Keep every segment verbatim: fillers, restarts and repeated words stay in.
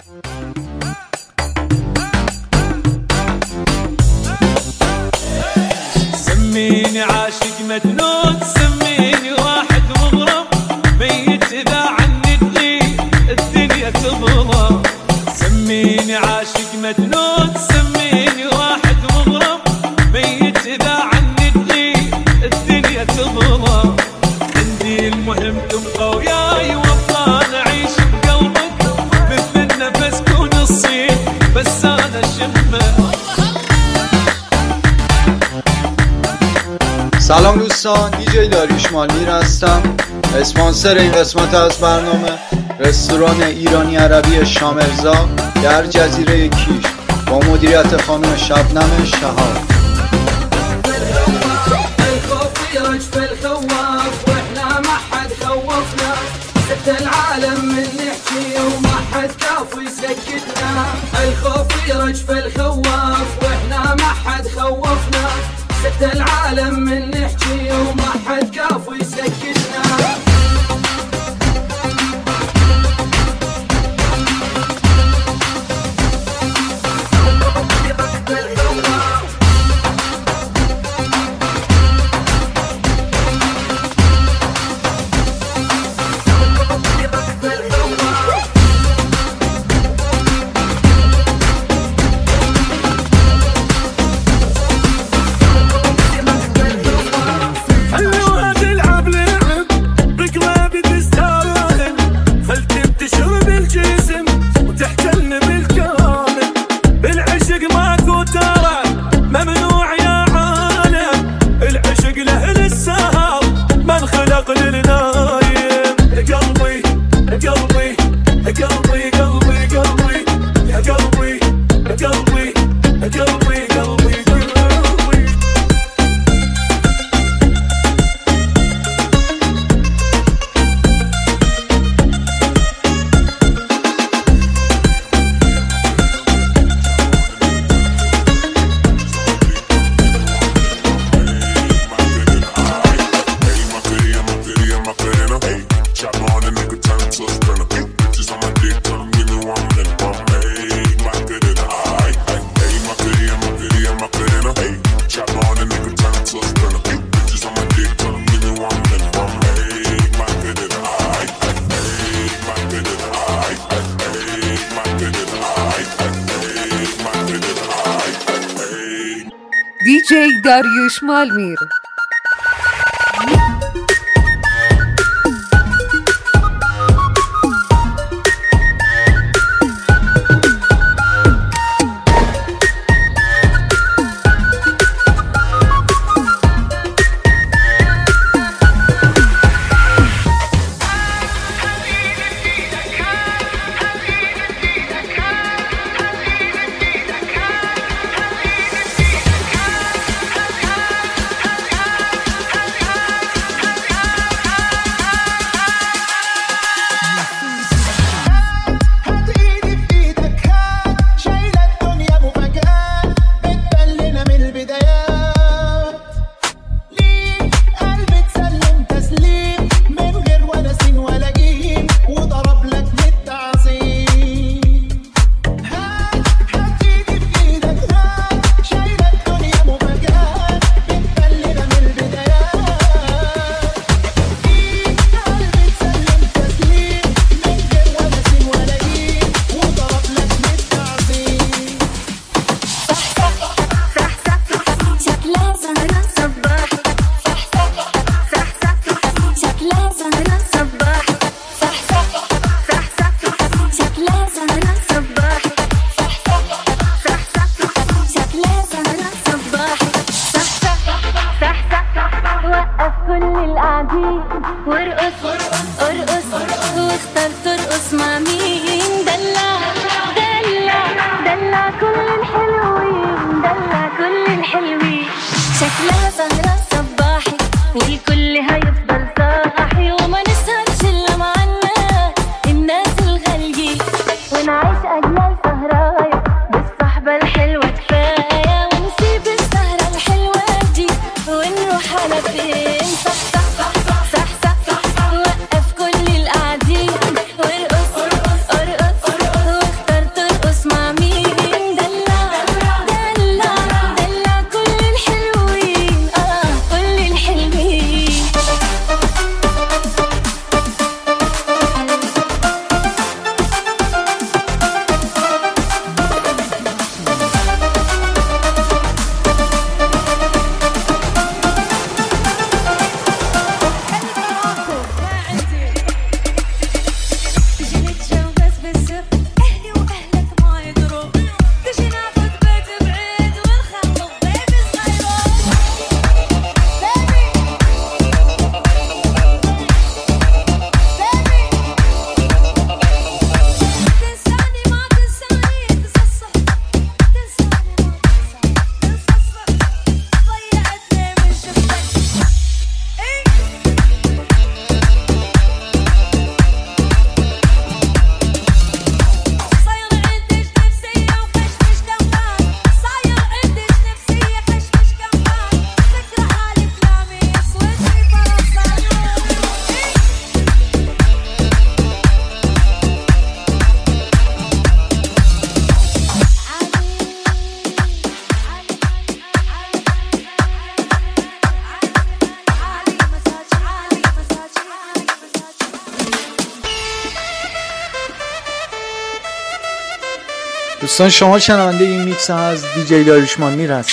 سميني عاشق مجنون، سميني واحد مغرم، ميت إذا عني تغيب الدنيا تظلم. سميني عاشق مجنون، سميني واحد مغرم، ميت إذا عني تغيب الدنيا تظلم. عندي المهم تبقى وياي والله نعيش بقلبك، مثل النفس كون الصيد بس أنا شمه. سلام دوستان، دیجی داریوش مالمیر هستم. اسپانسر این قسمت از برنامه رستوران ایرانی عربی شامرزا در جزیره کیش با مدیریت خانم شبنم شهاب. الخوف يرج في الخواف واحنا ما حد خوفنا، سكت العالم من نحكي وما حد كافي يسكتنا. الخوف يرج في الخواف واحنا ما حد خوفنا، سكت العالم من نحكي وما حد كافي يسكتنا. دیجی داریوش مالمیر. وارقص ارقص واختار ترقص مع مين. دلع دلع دلع كل الحلوين، دلع كل الحلوين. شكلها سهرة صباحي والكل هيفضل صاحي، وما نسهرش الا معنا الناس الغاليين، ونعيش اجمل سهرايا بالصحبة الحلوة كفاية، ونسيب السهرة الحلوة دي ونروح على فين. صح صح صح صح صح وقف كل القاعدين وارقص ارقص واختار دوستان شما شنونده این میکس از دیجی داریوشمال میر هست.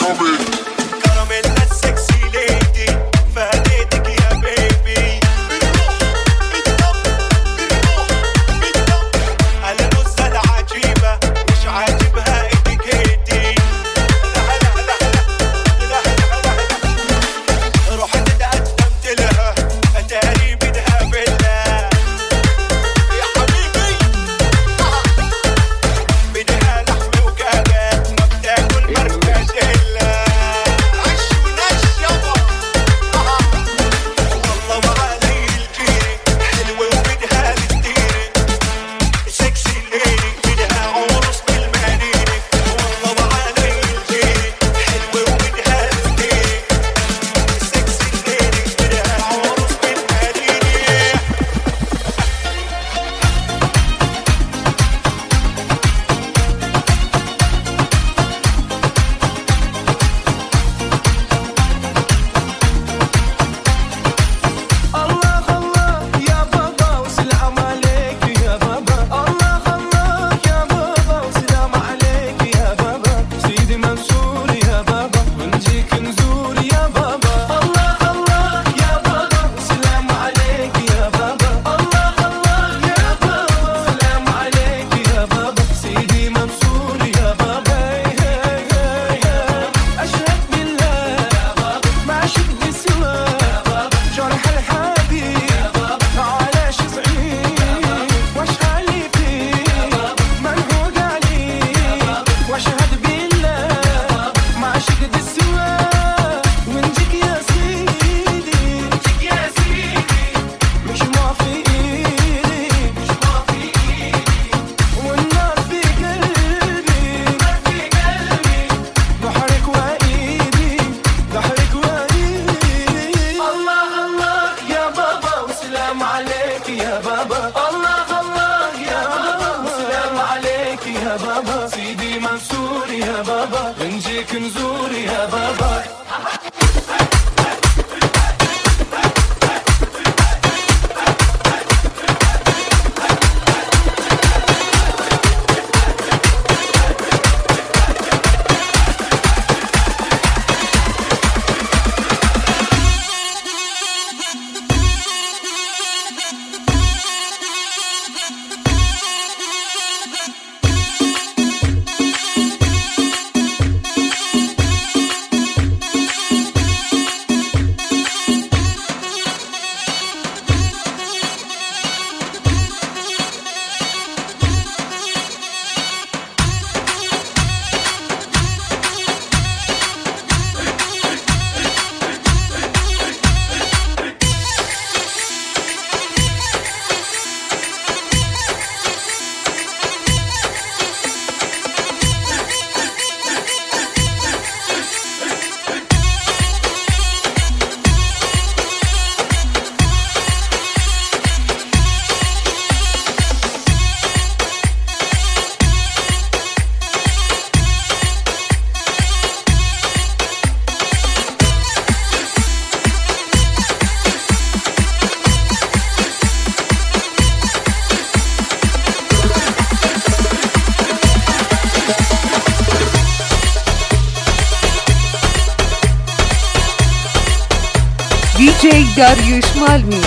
دیجی داریوشمال میر.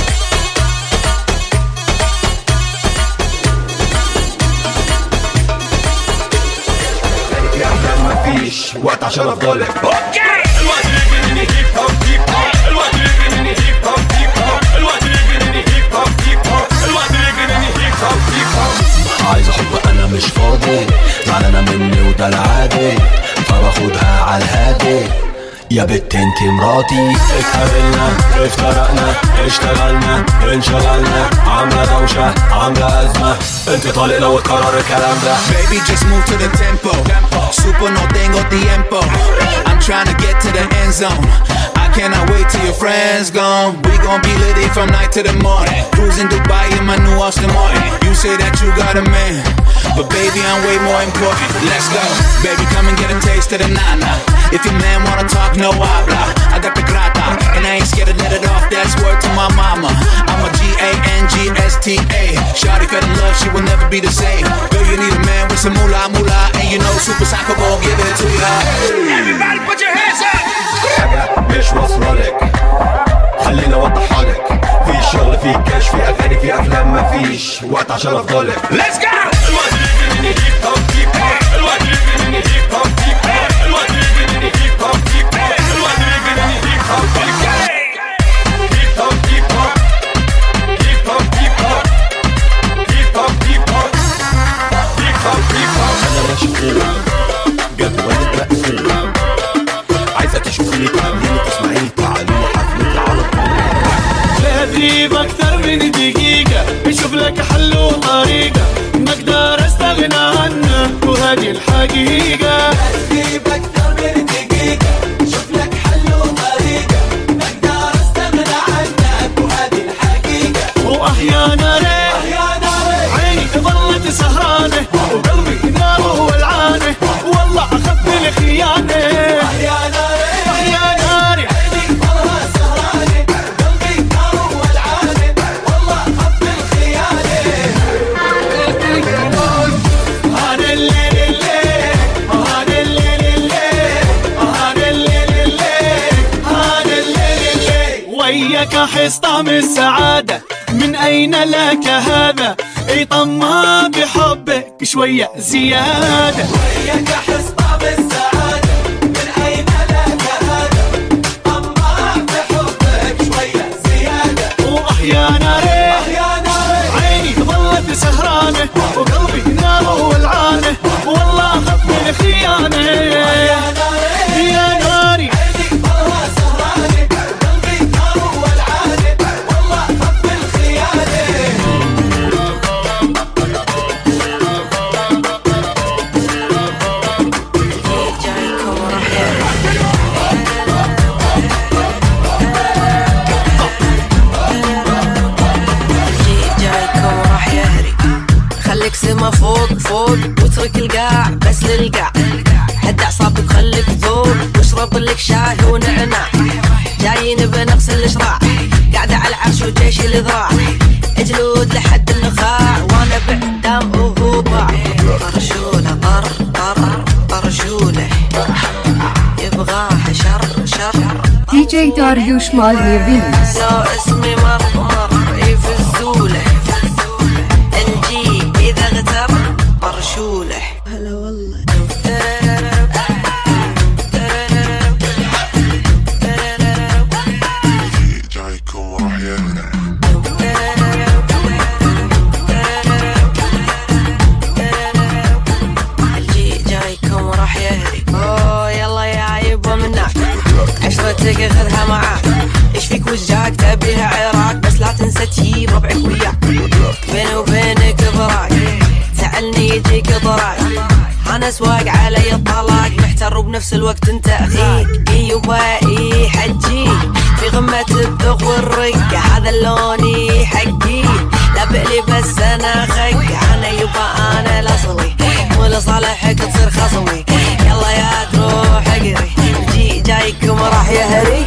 مفيش وقت عشان افضل عايز احب انا مش فاضي زعلانة مني وده العادي فباخدها على الهادي يا بت انتي مراتي اتقابلنا افترقنا اشتغلنا انشغلنا عاملة دوشة عاملة ازمة انت طالق لو اتكرر الكلام ده. Baby just move to the tempo Super no tengo tiempo I'm trying to get to the end zone I cannot wait till your friends gone We gon' be litty from night to the morning Cruising Dubai in my new Austin Martin You say that you got a man But baby I'm way more important Let's go Baby come and get a taste of the nana If your man wanna talk no habla I got the grata And I ain't scared to let it off That's word to my mama I'm a G A N G S T A Shawty fell in love she will never be the same Girl you need a man with some moolah moolah, and you know Super Soccer Ball give it to ya. Everybody put your hands up. حاجة مش واصلة لك، خليني اوضحها لك. في شغل، في كاش، في اغاني، في افلام، مفيش وقت عشان افضلك. Let's go. انا مشغول جدول مقفول، عايزة تشوفيني تعمليني تسمعيني تعالي حفلتي على طول. لا تغيب اكتر من دقيقة، اشوف لك حل وطريقة ما اقدر استغنى عنك وهذه الحقيقة. لا تغيب اكتر من دقيقة، اشوف لك حل وطريقة ما اقدر استغنى عنك وهذه الحقيقة. واحيانا عيني ظلت سهرانة وقلبي ناره ولعانة، والله اخذت الخيانة. احيانا عيني ظلت سهرانة وقلبي ناره ولعانة، والله اخذت الخيانة. هذا الليل الليل، هذا الليل الليل، هذا الليل الليل، هذا الليل الليل. وياك احس طعم السعادة، من اين لك هذا؟ اي طمع بحبك شوية زيادة. وياك احس طعم السعادة، من اين لك هذا؟ طمع بحبك شوية زيادة. واحيانا عيني ظلت سهرانة وقلبي ناره ولعانة، والله اخذت من خيانة. يا ناري عيني ظلت سهرانة وقلبي ناره ولعانة، والله اخذت من خيانة. خليك سما فوق فوق واترك القاع بس للقاع، هدى اعصابك خليك ذوق واشرب لك شاي ونعناع. جايين بنقص الاشراع، قاعدة على العرش وجيش الذراع، اجلود لحد النخاع وانا بعدام وهو باع. طرشوله طر طر طرشوله يبغاها شر شر. دي جي داريوش مالمي ريميكس. لو اسمي مر مر يفزوله، الجي اذا غتر طرشوله. هلا والله جايكم راح يهرب. الجي جايكم راح يهري. اوه يلا يا عيبه منك، عشرتك خذها معاك. ايش فيك وجاك تبيها عراك، بس لا تنسى تجيب ربعك وياك. بيني وبينك براك، سألني يجيك ضراك. انا سواق علي الطلاق، محتر وبنفس الوقت انت اخيك. ايوبا حجي في غمة الذوق والرقة، هذا اللوني حقي لا بقلي بس انا خق. انا يبا انا الاصلي ولصالحك تصير خصمي. يلا يا تروح اقري، جي جايكم راح يهري.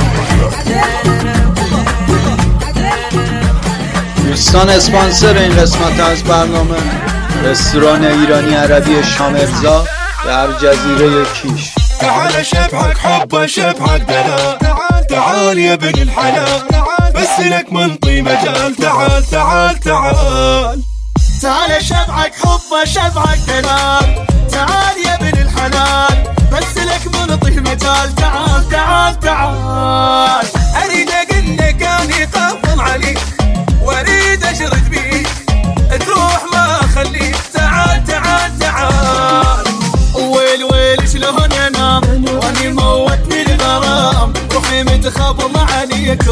دوستان اسپانسر این قسمت از برنامه رستوران ایرانی عربی شامرزا در جزیره کیش. تعال شبحك حبه شبحك دلال، تعال يا ابن الحلال، بس لك منطي مجال. تعال تعال تعال تعال شبعك حبه شبعك دلال، تعال يا ابن الحلال، بس لك منطي مجال. تعال تعال تعال. اريد اقول لك اني قافل عليك، واريد اشرد بيك تروح ما اخليك. تعال تعال تعال. ويل ويل شلون انام واني موتني الغرام، روحي متخبل عليك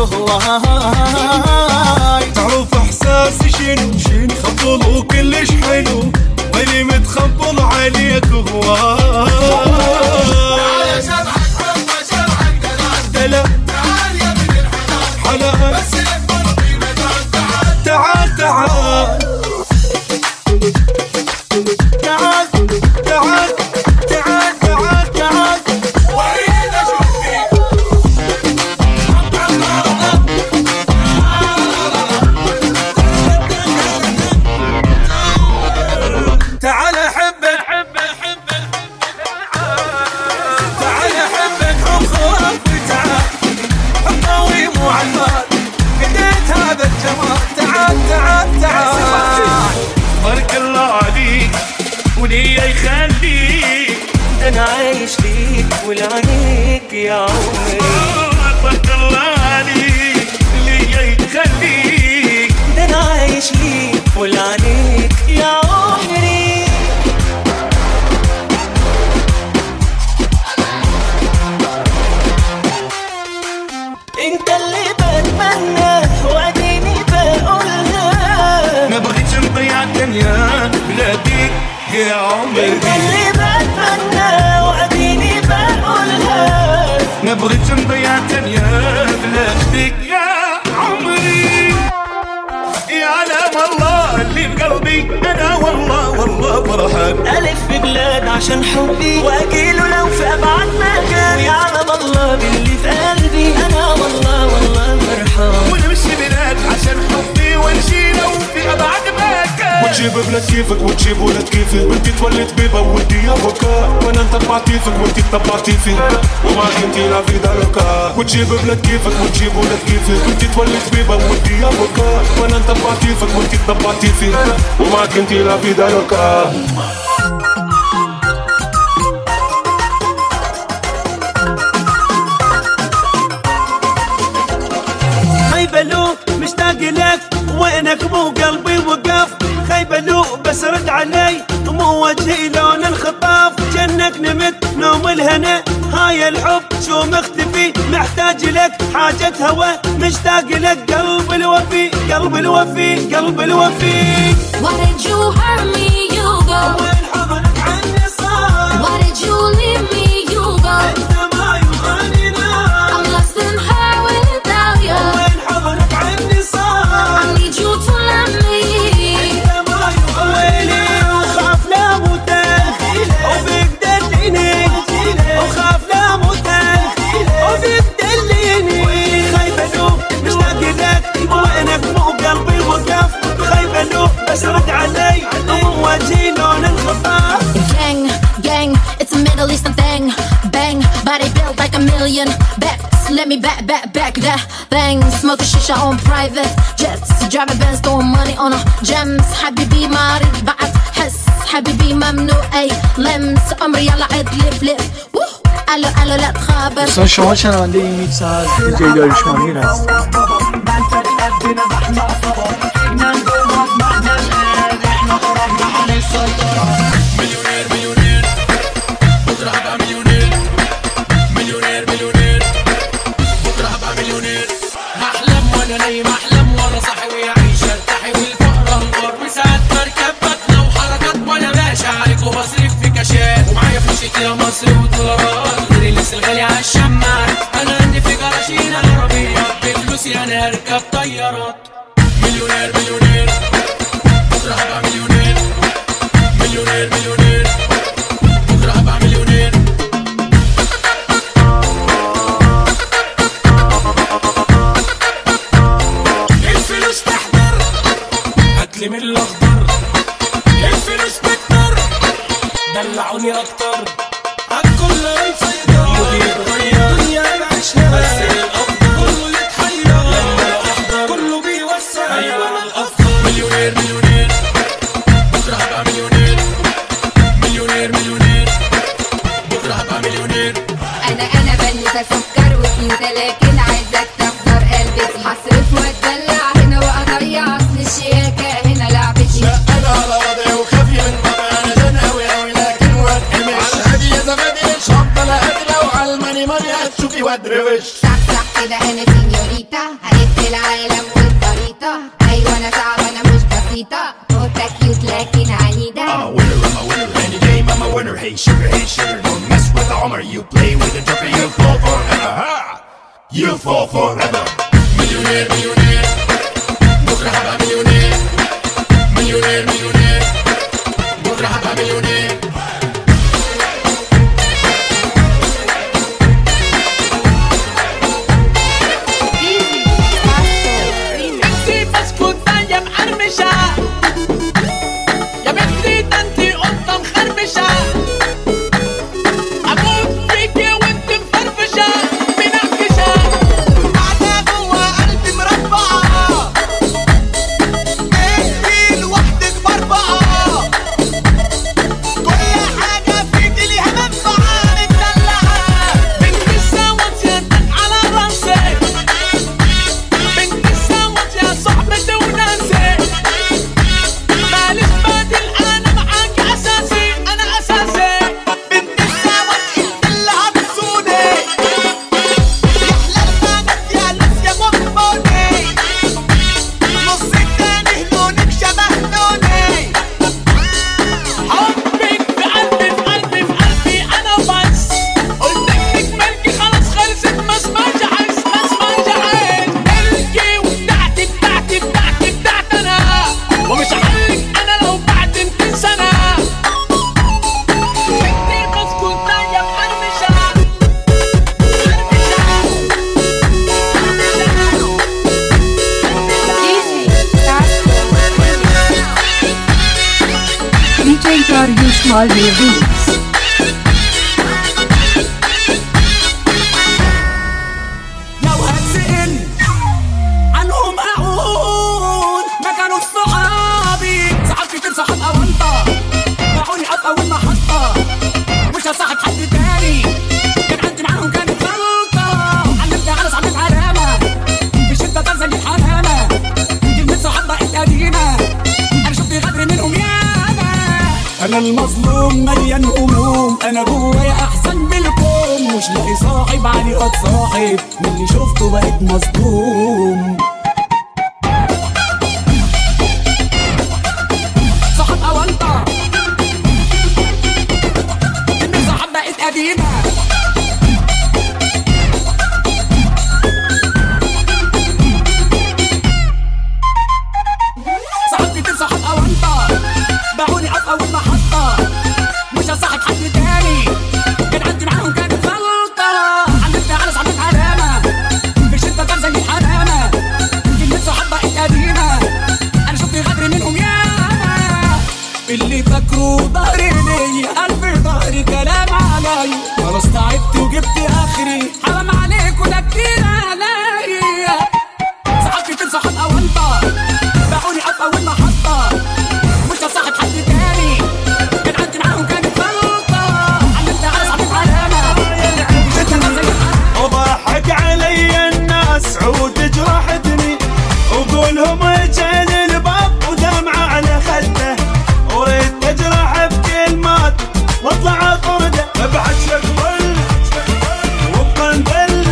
هواي. تعرف احساسي شنو شنو خبل وكلش حلو، واني متخبل عليك هواي. تعال شبعك حبه شبعك دلال، دلال تعال يا ابن الحلال، حلال بس لك منطي مجال. تعال تعال تعال تعال تعال تعال تعال تعال. واريد اشوف فيك. واللي يخليك ده انا عايش ليك ولعنيك يا عمري. بارك الله عليك اللي يخليك ده انا عايش ليك ولعنيك يا عمري. انت اللي بتمنى واديني بقولها، ما بغيتش نضيع الدنيا بلاديك يا عمري. انت اللي بتمنى واديني بقولها، ما بغيتش نضيع الدنيا بلاديك يا عمري. يا علام الله اللي بقلبي انا والله والله فرحان. الف في بلاد عشان حبي واجيله لو في ابعد مكان. يا علام الله باللي في قلبي انا والله والله فرحان. ونمشي بلاد عشان حبي ونمشي لو في ابعد مكان. وتجيب بلاد كيفك وتجيب ولاد كيفي، وانتي تولد بيبا وانتي افوكا، وانا نطبع كيفك وانتي تطبع كيفي وما كنتي لا في داركا. وتجيب بلاد كيفك وتجيب ولاد كيفي، وانتي تولد بيبا وانتي افوكا، وانا نطبع كيفك وانتي تطبع كيفي وما كنتي لا في داركا. خيبلو مشتاق لك وينك مو قلبي وقف. خيبلو بس رد علي مو وجهي لون الخطاف. جنك نمت نوم الهنا هاي الحب شو مختفي. محتاج لك حاجة هوا مشتاق لك قلب الوفي قلب الوفي قلب الوفي. Why did you hurt me? You go. وين حضنك عني صار؟ Why did you leave me? You go. انت ما يغني نار. I'm lost in her without you. وين حضنك عني صار؟ I need you to love me. انت ما يغني وخاف لا موتك وفيك دليني وخاف لا موتك وفيك دليني. خيبلو مشتاق لك وينك مو قلبي وقف. خيبلو بس رد علي مو وجهي لون الخطاف. Gang, gang, it's a Middle Eastern thing. Bang, body built like a million backs. Let me back, back, back that thing. Smoke a shisha on private jets. Driving Benz, throwing money on a gems. حبيبي مريض بعد حس. حبيبي ممنوع أي لمس. عمري يلا عد لف لف. الو الو لا تخابر. دوستان شما شنونده این میکس از دیجی داریوش مانیر هست. مليونير مليونير بكره هبقى مليونير. مليونير مليونير بكره هبقى مليونير. هحلم وانا نايم احلم وانا صاحي ويعيش ارتاحي والفقر انهار. وساعات بركب بطنة وحركات وانا ماشي عليك وبصرف في كاشات. ومعايا فلوس يا مصر ودولارات غير اللبس الغالي عالشماعات. انا عندي في جراشين العربية بفلوسي انا اركب طيارات. مليونير مليونير بكره هبقى مليونير. مليونير مليونير بكره هبقى مليونير. الفلوس تحضر هاتلي من الاخضر. الفلوس بتضر دلعوني اكتر. عالكل مسيطر مودي اتغير دنيا بعيشها بس الافضل. كله يتحير لما احضر كله بيوسع. ايوه انا الافضل. مليونير مليونير بكره هبقى مليونير. مليونير مليونير بكره هبقى مليونير. انا انا بنوتة سكر وكيوتة لكن عايزك تحضر قلبتي. هصرف واتدلع هنا واضيع اصل الشياكة هنا لعبتي. لا انا على وضعي وخافي من طبعي. انا زن اوي اوي لكن واتقمش. عالهادي يا زبادي مش هفضل اقدر. وعلى الماني ماني هتشوفي وادروش. صح صح كده انا سينيوريتا هلف العالم والخريطة. ايوه انا صعبة انا مش بسيطة. نوتة كيوت لكن عنيدة. I'm a winner, I'm a winner. Any game I'm a winner. Hey sugar, hey sugar, don't mess with the Homer. You play with the joker, you fall forever. Ha! You fall forever. مليونير مليونير بكره هبقى مليونير. مليونير مليونير بكره هبقى مليونير. انتي بسكوتة يا مقرمشة يا بنتي ده انتي قطة مخربشة. اموت فيكي وانتي مفرفشة منعكشة. قاعدة جوا قلبي مربعة. Yushmal Remix. لو هتسأل عنهم أقول ما كانوا صحابي، صحاب كتير صحاب أونطة باعوني في أول محطة، مش هصاحب حد تاني كان عندي معاهم كانت غلطة، علمت على صاحب علامة في شدة طار زي الحمامة، كلمة صحاب بقت قديمة أنا شفت غدر منهم ياما، أنا المظلوم مليان هموم، أنا جوايا أحسن بالكم، مش لاقي صاحب علي قد صاحب من اللي شفته بقيت مصدوم. صاحب أونطة كلمة صحاب بقت قديمة، صحاب كتير صحاب أونطة باعوني في أول محطة، مش هصاحب حد تاني كان عندي معاهم كانت غلطة، علمت على صاحب علامة في شدة طار زي الحمامة، كلمة صحاب بقت قديمة أنا شفت غدر منهم ياما، اللي فاكره ضهري ليا ألف ضهري كلام عليا، خلاص تعبت وجبت آخري حرام عليك وده كتير عليا، صحاب كتير صحاب أونطة باعوني في أول محطة، مش هصاحب حد تاني كان عندي معاهم كانت غلطة، علمت على صاحب علامة وضحك علي الناس عود جرحتني، وقولهم اجل الباب ودمعة على خده، وريت تجرح بكلمات واطلع طرده، ابعد شقبل وبقنبل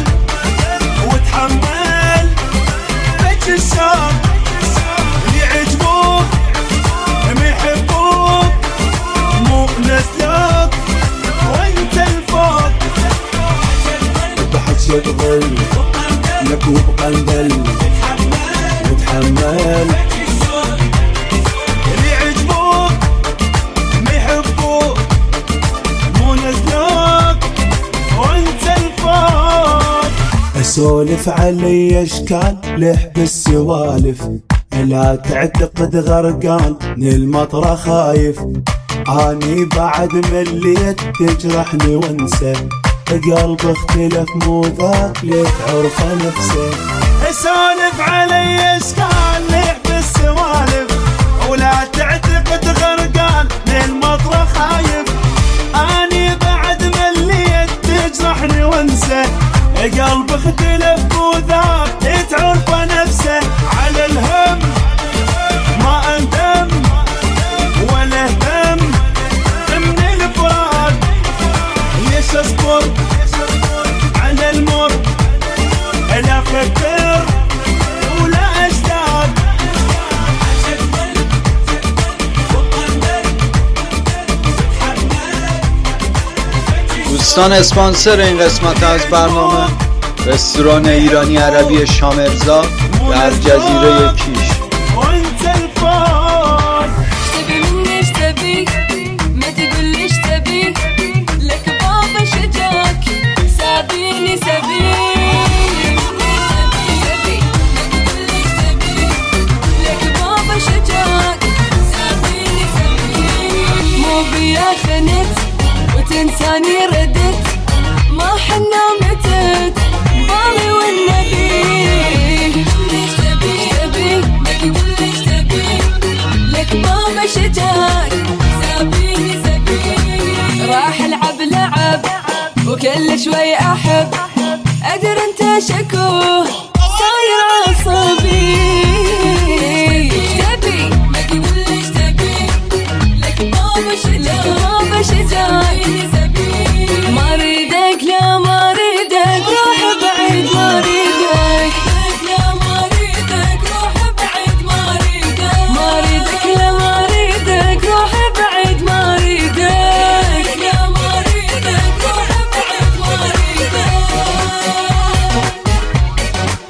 وتحمل بج الشام اللي يعجبوك ما يحبوك مو نسلوك وانت الفوق، ابعد شقبل لك وبقنبل وتحمل اللي يعجبوك ما يحبوك مو نسلوك وانت الفوق. اسولف علي اشكال لح بالسوالف، لا تعتقد غرقان من المطرة خايف، اني بعد مليت تجرحني وانسى، قلب اختلف مو ذاك ليه تعرفه نفسه، اسولف علي اشكال لح بالسوالف، ولا تعتقد غرقان من المطرة خايف، اني بعد مليت تجرحني وانسى، قلب اختلف مو ذاك تعرفه نفسه، على الهم ما اندم ولا اهتم من الفراق، ليش اصبر على المر لا افكر ولا اشتاق. دوستان اسپانسر این قسمت از برنامه رستوران ایرانی عربی شامرزا در جزیره کیش. وانت الفوق تبي مني ايش تبي ما تقول لي ايش تبي، لك بابا شجاك سابيني سبي، لك بابا شجاك سابيني سبي، مو بيا خنت وتنساني ردت، ما حنا متت بالي والنبي، ايش تبي ايش تبي ما تقول لي ايش تبي، لك بابا شجاك سابيني سبي، راح العب لعب وكل شوي احب، ادر انت شكوه صاير عصبي، ايش تبي ما تقول لي ايش تبي، لك بابا شجاك بابا شجاك ما اريدك لا ما اريدك روح بعيد ما اريدك، لا ما اريدك روح بعيد ما اريدك، ما اريدك لا ما اريدك روح بعيد ما اريدك، لا ما اريدك روح بعيد ما اريدك.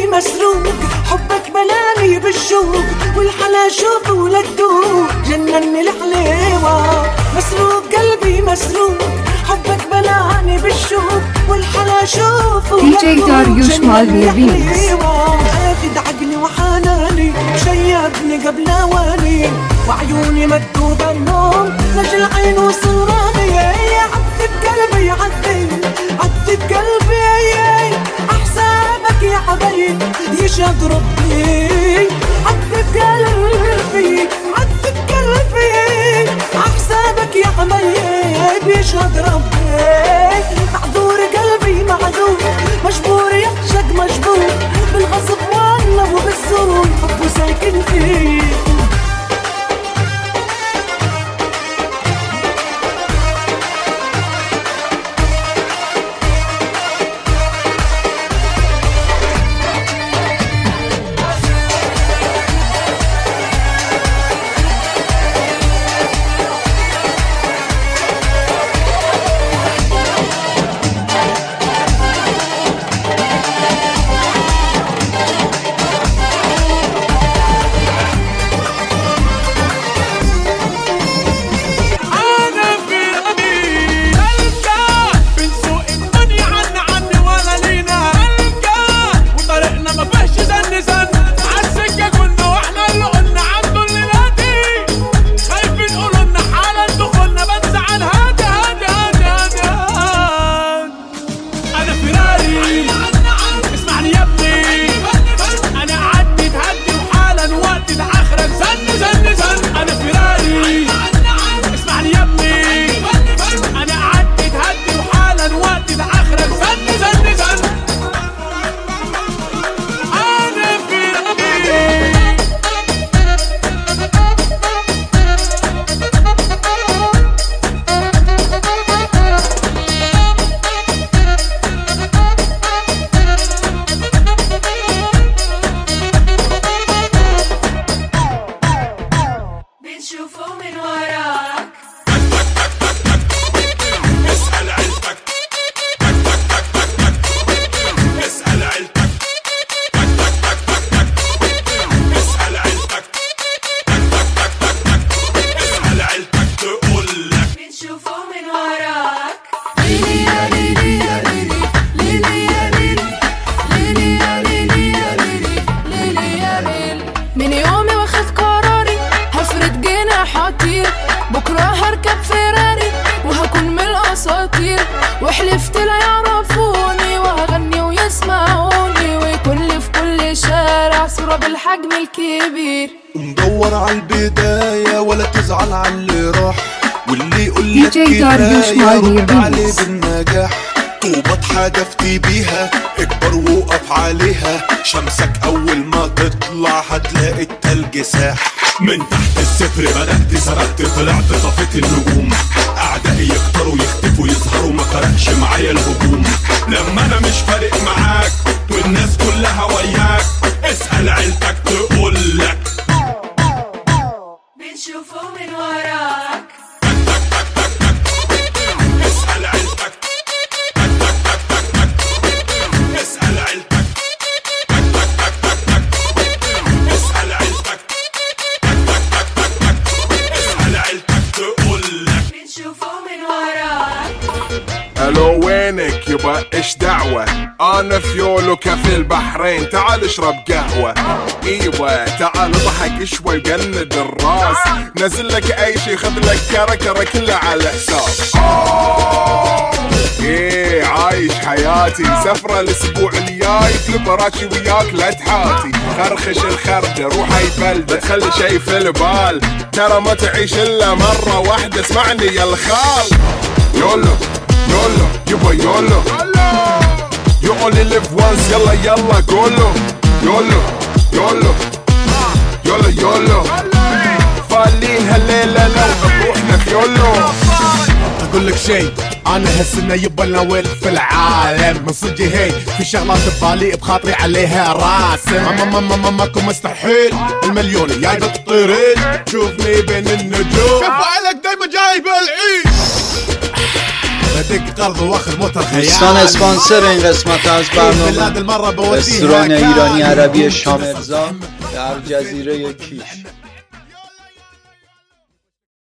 قلبي مسروق، حبك بلاني بالشوق، والحلا شوفه ولا تدوق جنني الحليوة. مسروق قلبي مسروق، حبك بلاني بالشوق، والحلا شوفه ولا تدوق جنني الحليوة. اخد عقلي وحناني شيبني قبل اواني، وعيوني مكتوبة النوم لجل عين وصراني. عدت قلبي عدت عدت قلبي، احسابك يا حبيب يشهد ربي. عدت قلبي عدت قلبي، احسابك يا حبيب يشهد ربي. معذور قلبي معذور، مجبور يعشق مجبور، بالغصب والله وبالسرور حبه ساكن فيه. وحلفت لا يعرفوني وهغني ويسمعوني، ويكون لي في كل شارع صورة بالحجم الكبير. مدور عالبداية ولا تزعل عاللي راح، واللي يقول لك كفاية رد عليه بالنجاح. طوبة اتحدفتي بيها اكبر وقف عليها، شمسك اول ما تطلع هتلاقي التلج ساح. من تحت الصفر بدأت سبقت طلعت طفت النجوم، أعدائي يكتروا يختفوا يظهروا ما فرقش معايا الهجوم. لما أنا مش فارق معاك والناس كلها وياك، اسأل عيلتك تقولك بنشوفه من وراك. اسأل عيلتك اسأل عيلتك اسأل عيلتك اسأل عيلتك تقولك بنشوفه من وراك. الو وينك يبا ايش دعوة؟ انا فيولو كافي البحرين، تعال اشرب قهوة. ايوه تعال اضحك شوي وقند الراس، نزل لك اي شي خذ لك كركرة كلها على حساب. ايه عايش حياتي، سفرة الاسبوع الجاي في البراشي وياك لا تحاتي. خرخش الخردة روح اي بلدة تخلي شي في البال، ترى ما تعيش الا مرة واحدة اسمعني يا الخال. يولو يولو يبا يولو You only live once يلا يلا قولو يولو يولو يولو يولو فالين هالليلة لو بروحنا في يولو. اقول لك شي انا هالسنة يبا ناويل في العالم، من صدقي هي في شغلات ببالي بخاطري عليها راسم. ما ما ما ما ماكو مستحيل، المليون جاي بالطريق شوفني بين النجوم، كفو عليك دايما جايب العيد. ادق قرض واخذ موتر خيال. دوستان اسپانسر این قسمت از برنامه رستوران ایرانی عربی شامرزا در جزیره کیش.